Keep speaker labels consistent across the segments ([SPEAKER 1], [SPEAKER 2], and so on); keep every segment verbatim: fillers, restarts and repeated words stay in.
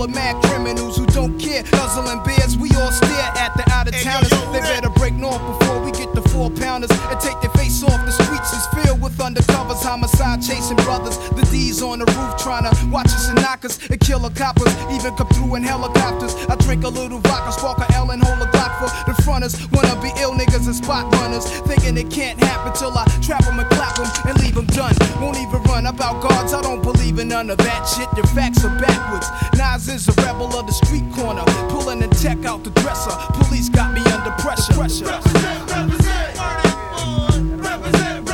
[SPEAKER 1] of mad criminals who don't care. Guzzling beers, we all stare at the out-of-towners. They better break north before we get the four pounders and take their face off. The streets is filled with undercovers, homicide chasing brothers. The D's on the roof trying to watch us and knock us and kill the coppers. Even come through in helicopters. I drink a little vodka, spark a L and hold a Glock for the fronters. Wanna be ill niggas and spot runners, thinking it can't happen till I trap them and clap them and leave them done. Won't even run about guards, I don't believe in none of that shit. Your facts are backwards. Nas is a rebel of the street corner, pulling the tech out the dresser. Police got me under pressure. pressure.
[SPEAKER 2] Represent, represent, represent, represent,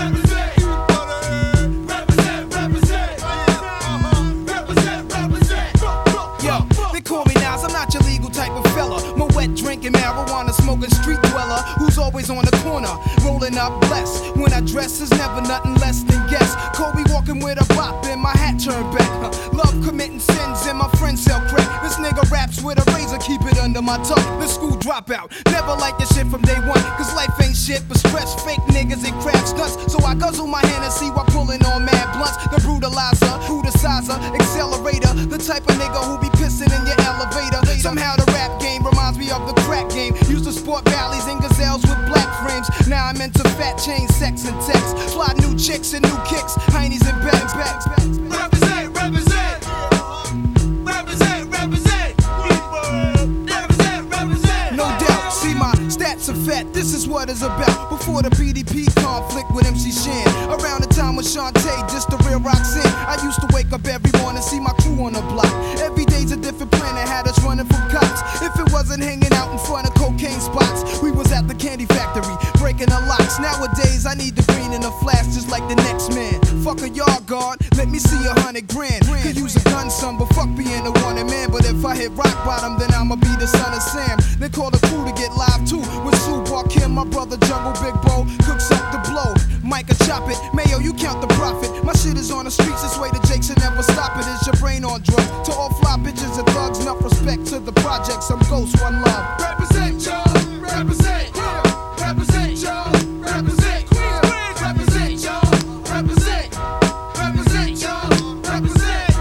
[SPEAKER 2] represent, represent, represent, represent.
[SPEAKER 1] Yo, they call me Nas, I'm not your legal type of fella. My wet drinking, marijuana smoking street dweller who's always on the corner, rolling up blessed. When I dress is never nothing less than guess. Kobe walking with a bop and my hat turned back. Huh. Love committing sins and my friends sell crack. This nigga raps with a razor, keep it under my tongue. The school dropout, never like this shit from day one. Cause life ain't shit but stress, fake niggas and crap stunts. So I guzzle my Hennessy while pulling on mad blunts. The brutalizer, brutalizer, accelerator. The type of nigga who be pissing in your elevator. Somehow the rap game reminds me of the crack game. Used to sport valleys and gazelles with black frames. Now I'm into fat chain, sex and text. Fly new chicks and new kicks, heinies and bags, bags, bags.
[SPEAKER 2] Represent, represent, represent, represent, represent, represent.
[SPEAKER 1] No doubt, see my stats are fat, this is what it's about. Before the B D P conflict with M C Shan, around the time with Shantae, just the real Roxanne. I used to wake up every morning, see my crew on the block. Every day's a different planet, had us running from cops. If it wasn't hanging out in front of cocaine spots, we was at the candy factory, breaking the locks. Nowadays, I need the green in a flash, just like the next man. Fuck a yard guard, let me see a hundred grand. Could use a gun, son, but fuck being a wanted man. But if I hit rock bottom, then I'ma be the son of Sam. They call the crew to get live too, with Sue Barkim, my brother Jungle Big Bo, cooks up the blow. Micah chop it, Mayo, you count the profit. My shit is on the streets, this way the Jakes will never stop it. Is your brain on drugs? To all fly bitches and thugs, enough respect to the projects. I'm Ghost, one love.
[SPEAKER 2] Represent, y'all, represent, represent, y'all, represent, represent, y'all, represent, represent, y'all, represent.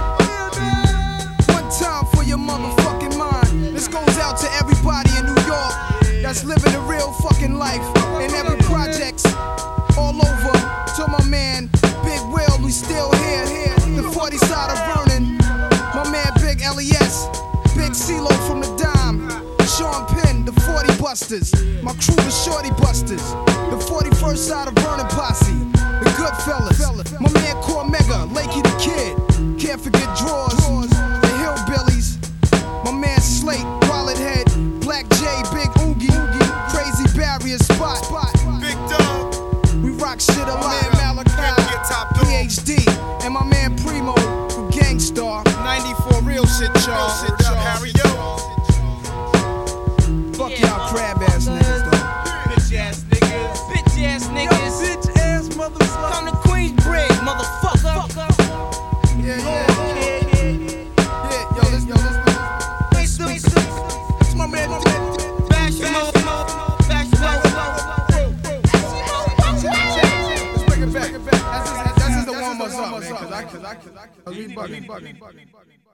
[SPEAKER 1] One time for your motherfucking mind. This goes out to everybody in New York that's living a real fucking life. In every projects, all over. To my man, Big Will, we still here. The forty side of Vernon. My man, Big L E S. Big CeeLo from the Dime. Sean Penn, the forty Busters. My crew, the Shorty Busters. The forty-first side of Vernon Posse. The Goodfellas. My man, Cormega, Lakey the Kid. Can't forget Drawers. The Hillbillies. My man, Slate, Wallet Head. Black J, Big Oogie. Crazy Barrier Spot.
[SPEAKER 2] Big Dog,
[SPEAKER 1] We rock shit a lot. Man, Malachi, P H D. And my man, Primo, from Gangstar. ninety-four real shit, y'all.
[SPEAKER 2] Harry Yo.
[SPEAKER 1] Fuck y'all crab ass niggas, though.
[SPEAKER 2] Bitch ass niggas.
[SPEAKER 3] Bitch ass niggas.
[SPEAKER 1] Bitch ass motherfucker.
[SPEAKER 3] Come to Queensbridge, motherfucker.
[SPEAKER 1] Yeah, yeah, yeah. Yeah, yo, this, yo, this, this. It's my man, my man.
[SPEAKER 3] Bash him up, bash him up.
[SPEAKER 1] Let's bring it back. That's just, that's just the warm us up, man. Cause I, cause I, cause I, we bugging, bugging, bugging, bugging.